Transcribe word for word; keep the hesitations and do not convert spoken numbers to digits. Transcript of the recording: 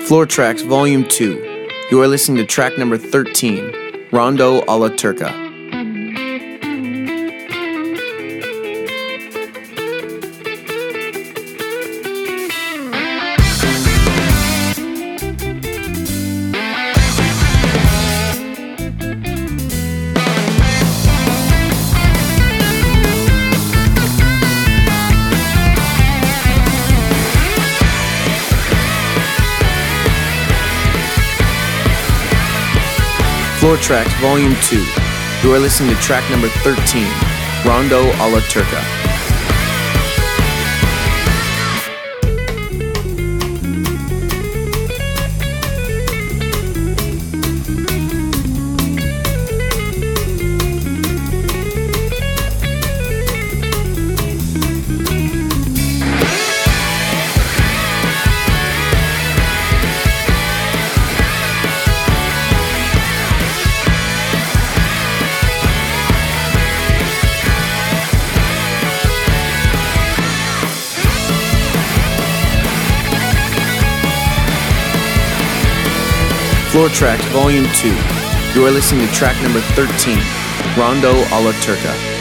Floor Tracks Volume two. You are listening to track number thirteen, Rondo alla Turca. Floor Tracks Volume two. You are listening to track number thirteen, Rondo alla Turca. Floor Tracks Volume two. You are listening to track number thirteen, Rondo alla Turca.